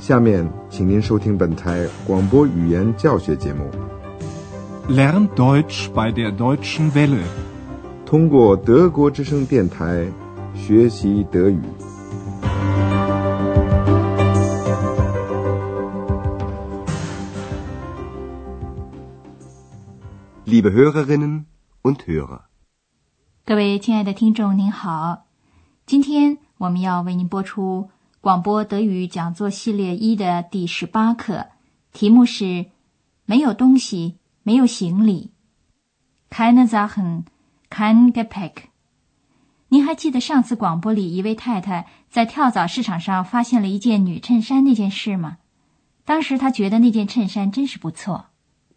下面，请您收听本台广播语言教学节目。 Lern Deutsch bei der Deutschen Welle。 通过德国之声电台学习德语。 Liebe Hörerinnen und Hörer， 各位亲爱的听众您好，今天我们要为您播出广播德语讲座系列1的第18课，题目是没有东西，没有行李。Keine Sachen, kein Gepäck。您还记得上次广播里一位太太在跳蚤市场上发现了一件女衬衫那件事吗？当时她觉得那件衬衫真是不错。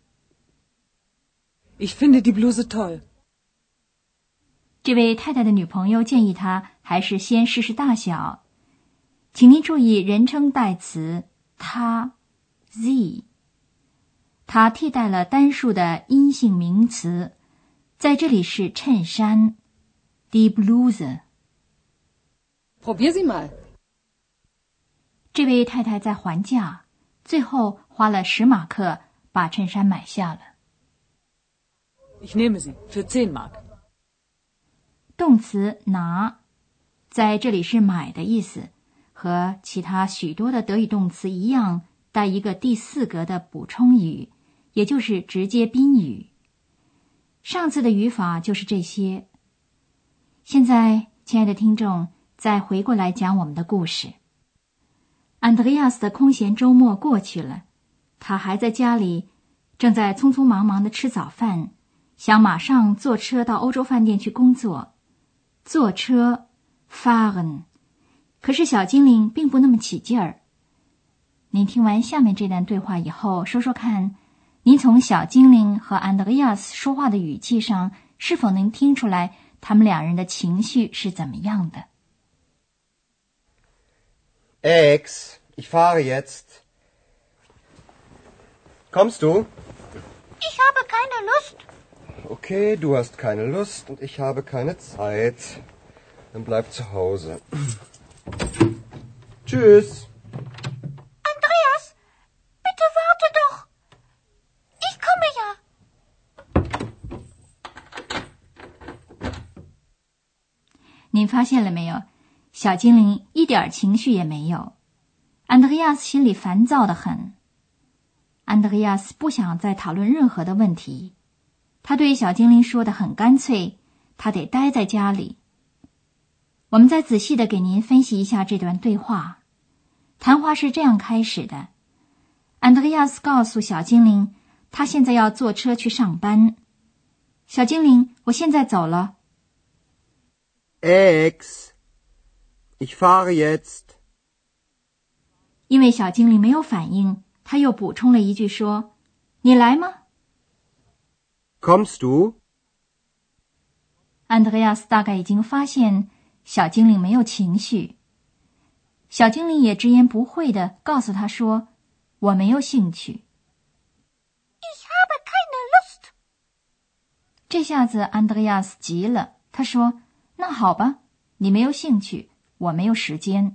Ich finde die Bluse toll。 这位太太的女朋友建议她还是先试试大小。请您注意人称代词她 sie， 它替代了单数的阴性名词，在这里是衬衫 die Bluse。 Probier sie mal。 这位太太在还价，最后花了10马克把衬衫买下了。 Ich nehme sie für 10 Mark。 动词拿在这里是买的意思，和其他许多的德语动词一样，带一个第4格的补充语，也就是直接宾语。上次的语法就是这些。现在，亲爱的听众，再回过来讲我们的故事。安德烈亚斯的空闲周末过去了，他还在家里，正在匆匆忙忙地吃早饭，想马上坐车到欧洲饭店去工作。坐车 fahren， 可是小精灵并不那么起劲儿。您听完下面这段对话以后，说说看，您从小精灵和安德烈亚斯说话的语气上，是否能听出来他们两人的情绪是怎么样的？ Ex, ich fahre jetzt. Kommst du? Ich habe keine Lust.Okay, du hast keine Lust und ich habe keine Zeit. Dann bleib zu Hause. Tschüss. Andreas, bitte warte doch. Ich komme ja. 您发现了没有？小精灵一点情绪也没有。安德烈亚斯心里烦躁得很。安德烈亚斯不想再讨论任何的问题。他对小精灵说得很干脆，他得待在家里。我们再仔细地给您分析一下这段对话。谈话是这样开始的：安德烈亚斯告诉小精灵，他现在要坐车去上班。小精灵，我现在走了。 Ex, ich fahre jetzt. 因为小精灵没有反应，他又补充了一句说：你来吗 ？Kommst du? 安德烈亚斯大概已经发现小精灵没有情绪，小精灵也直言不讳地告诉他说：我没有兴趣。 Ich habe keine Lust。 这下子安德烈亚斯急了，他说：那好吧，你没有兴趣，我没有时间。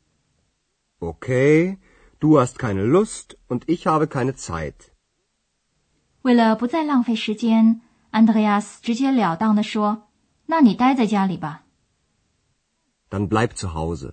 Okay, du hast keine Lust und ich habe keine Zeit。 为了不再浪费时间，安德烈亚斯直截了当地说：那你待在家里吧。 Dann bleib zu Hause。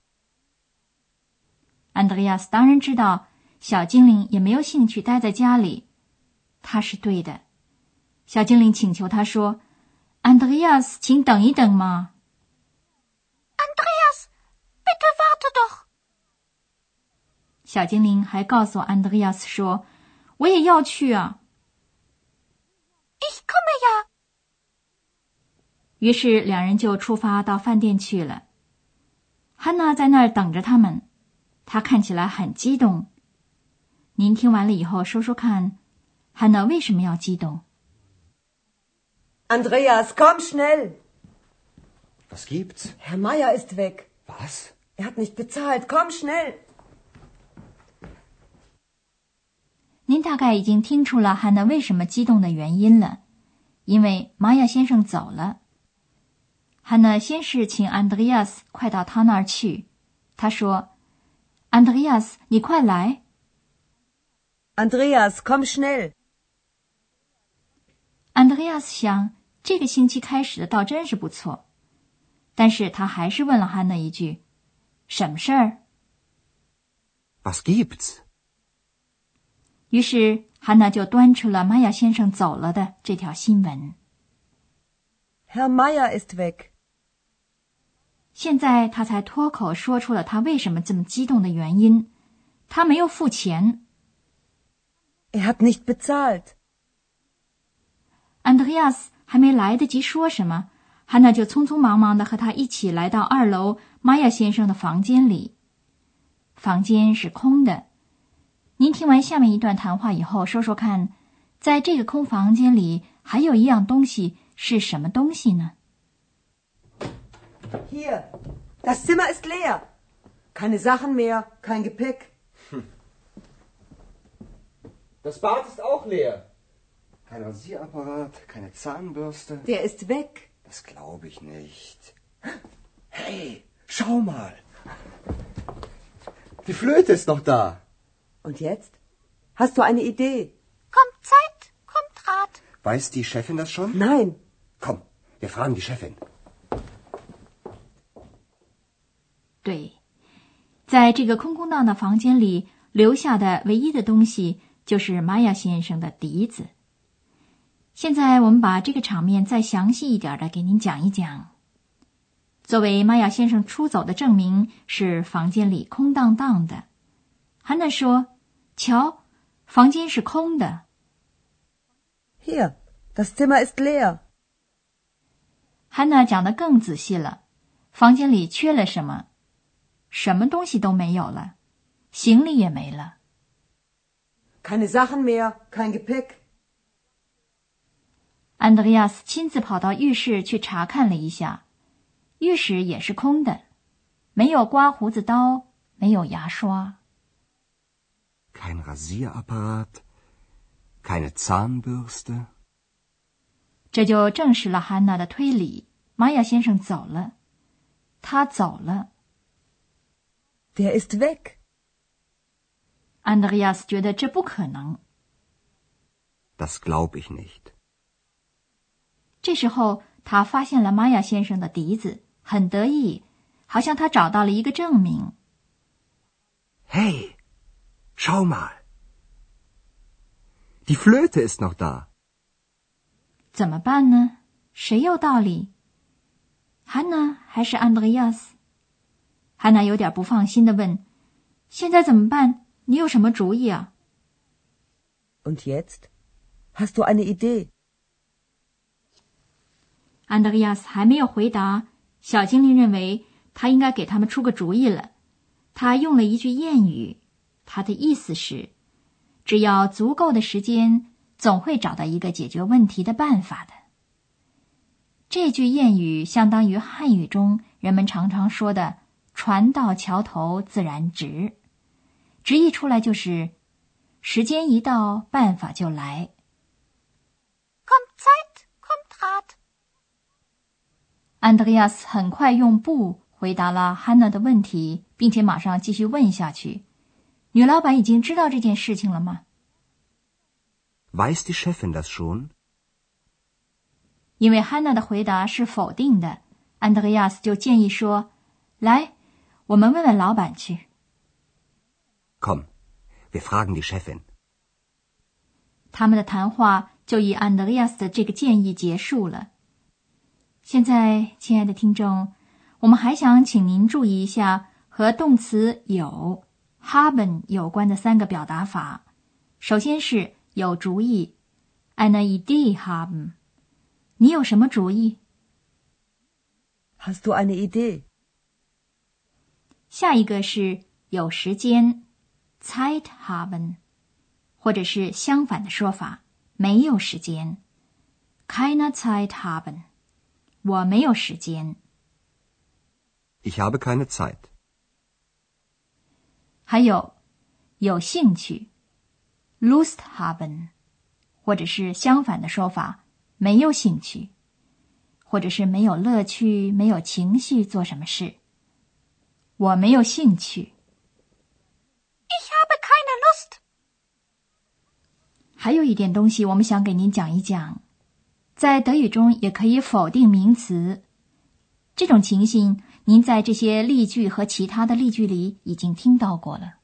安德烈亚斯当然知道小精灵也没有兴趣待在家里，他是对的。小精灵请求他说：安德烈亚斯，请等一等嘛。 Andreas, bitte warte doch。 小精灵还告诉安德烈亚斯说：我也要去啊。 Ich komme ja。 于是两人就出发到饭店去了。汉娜在那儿等着他们，她看起来很激动。您听完了以后说说看，汉娜为什么要激动？ Andreas, komm schnell. Was gibt's? Herr Meier ist weg. Was? Er hat nicht bezahlt. Komm schnell. 您大概已经听出了汉娜为什么激动的原因了，因为玛雅先生走了。汉娜先是请安德烈亚斯快到他那儿去，他说 Andreas，你快来。 Andreas, komm schnell. Andreas 想，这个星期开始的倒真是不错，但是他还是问了汉娜一句：什么事儿？ Was gibt's? 于是汉娜就端出了玛雅先生走了的这条新闻。 Herr Meier ist weg. 现在他才脱口说出了他为什么这么激动的原因，他没有付钱。 Er hat nicht bezahlt. Andreas 还没来得及说什么，汉娜就匆匆忙忙地和他一起来到2楼玛雅先生的房间里。房间是空的。您听完下面一段谈话以后，说说看，在这个空房间里还有一样东西是什么东西呢？ Hier, das Zimmer ist leer. Keine Sachen mehr, kein Gepäck. Das Bad ist auch leer. Kein Rasierapparat, keine Zahnbürste. Der ist weg. Das glaube ich nicht. Hey, schau mal. Die Flöte ist noch da. Und jetzt? Hast du eine Idee? Kommt Zeit, kommt Rat. Weiß die Chefin das schon? Nein. Komm, wir fragen die Chefin. 对，在这个空空荡的房间里，留下的唯一的东西就是玛雅先生的笛子。现在我们把这个场面再详细一点的给您讲一讲。作为玛雅先生出走的证明，是房间里空荡荡的。汉娜说：瞧，房间是空的。 Hier, das Zimmer ist leer. 汉娜讲得更仔细了，房间里缺了什么？什么东西都没有了，行李也没了。 Keine Sachen mehr, kein Gepäck. Andreas 亲自跑到浴室去查看了一下，浴室也是空的，没有刮胡子刀，没有牙刷。 Kein Rasierapparat, keine Zahnbürste. 这就证实了汉娜的推理，玛雅先生走了，他走了。 Der ist weg. Andreas 觉得这不可能。 Das glaube ich nicht. 这时候他发现了玛雅先生的笛子，很得意，好像他找到了一个证明。 Hey, schau mal. Die Flöte ist noch da. 怎么办呢？谁有道理？汉娜还是 Andreas？ 汉娜有点不放心地问：“现在怎么办？你有什么主意啊？” Und jetzt? Hast du eine Idee? Andreas 还没有回答，小精灵认为他应该给他们出个主意了。他用了一句谚语，他的意思是：只要足够的时间，总会找到一个解决问题的办法的。这句谚语相当于汉语中人们常常说的“船到桥头自然直”，直译出来就是时间一到，办法就来。 Kommt Zeit, kommt Rat. Andreas 很快用不回答了 Hannah 的问题，并且马上继续问下去：女老板已经知道这件事情了吗？ Weiß die Chefin das schon? 因为 Hannah 的回答是否定的， Andreas 就建议说：来，我们问问老板去。 Komm, wir fragen die Chefin. 他们的谈话就以 Andreas 的这个建议结束了。现在，亲爱的听众，我们还想请您注意一下和动词有 haben 有关的3个表达法。首先是有主意 eine Idee haben， 你有什么主意？ Hast du eine Idee? 下一个是有时间 Zeit haben， 或者是相反的说法，没有时间 keine Zeit haben， 我没有时间。 Ich habe keine Zeit. 还有兴趣 Lust haben， 或者是相反的说法，没有兴趣，或者是没有乐趣，没有情绪做什么事。我没有兴趣。 还有一点东西我们想给您讲一讲，在德语中也可以否定名词。这种情形您在这些例句和其他的例句里已经听到过了。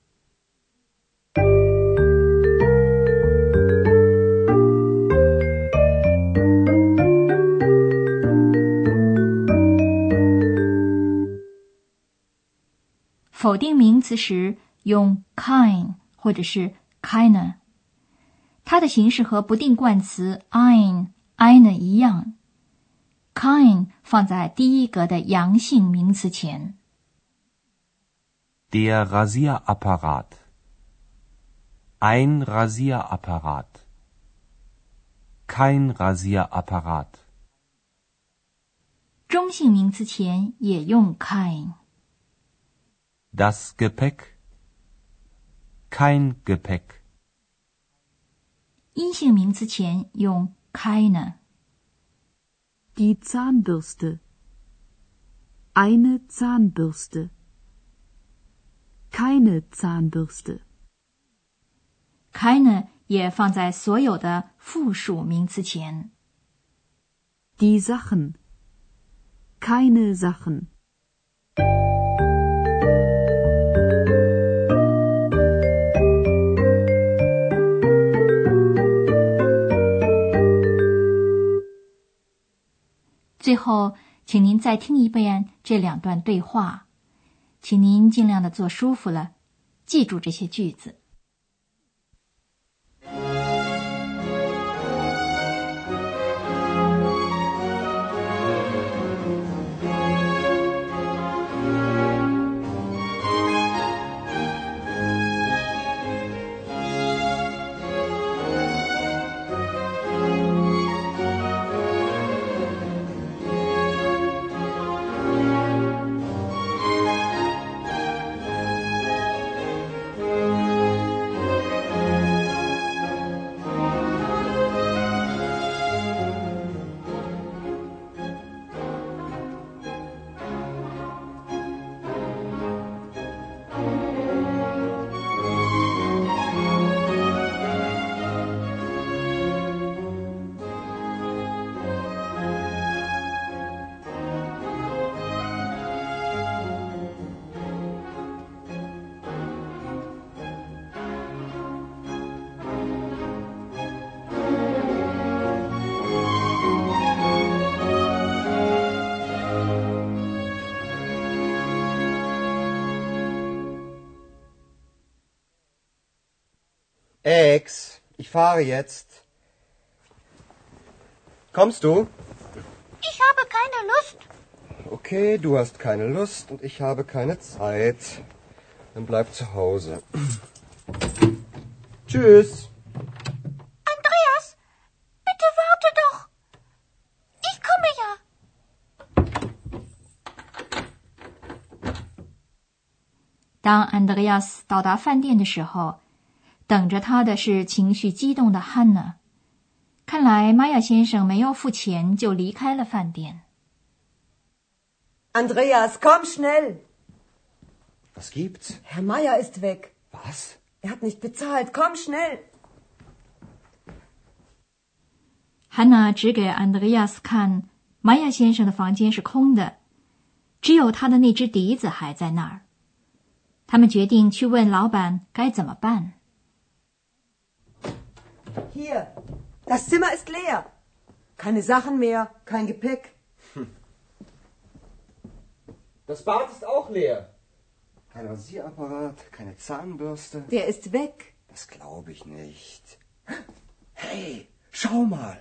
否定名词时用 kein 或者是 keine， 它的形式和不定冠词 eine 一样， kein 放在第一格的阳性名词前。 Der Rasierapparat. Ein Rasierapparat. Kein Rasierapparat. 中性名词前也用 kein。 Das Gepäck. Kein Gepäck. 阴性名词前用 keine。 Die Zahnbürste. Eine Zahnbürste. Keine Zahnbürste. keine 也放在所有的复数名词前。 Die Sachen. Keine Sachen. 最后，请您再听一遍这两段对话，请您尽量的坐舒服了，记住这些句子。 Ex, ich fahre jetzt. Kommst du? Ich habe keine Lust. Okay, du hast keine Lust und ich habe keine Zeit. Dann bleib zu Hause. Tschüss. Andreas, bitte warte doch. Ich komme ja. 当安德烈亚斯到达饭店的时候，等着他的是情绪激动的汉娜。看来玛雅先生没有付钱就离开了饭店。 Andreas, komm schnell. Was gibt's? Herr Meier ist weg. Was? Er hat nicht bezahlt. Komm schnell. 汉娜指给安德烈亚斯看，玛雅先生的房间是空的，只有他的那只笛子还在那儿。他们决定去问老板该怎么办。 Hier, das Zimmer ist leer. Keine Sachen mehr, kein Gepäck. Das Bad ist auch leer. Kein Rasierapparat, keine Zahnbürste. Der ist weg. Das glaube ich nicht. Hey, schau mal.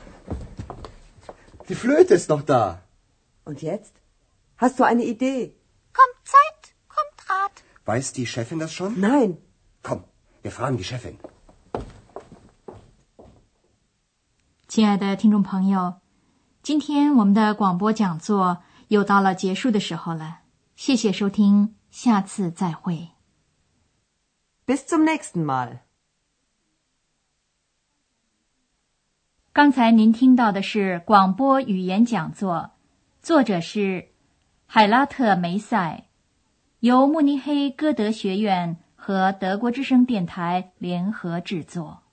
Die Flöte ist noch da. Und jetzt? Hast du eine Idee? Kommt Zeit, kommt Rat. Weiß die Chefin das schon? Nein. Komm, wir fragen die Chefin. 亲爱的听众朋友，今天我们的广播讲座又到了结束的时候了，谢谢收听，下次再会。 Bis zum nächsten Mal. 刚才您听到的是广播语言讲座，作者是海拉特梅塞，由慕尼黑歌德学院和德国之声电台联合制作。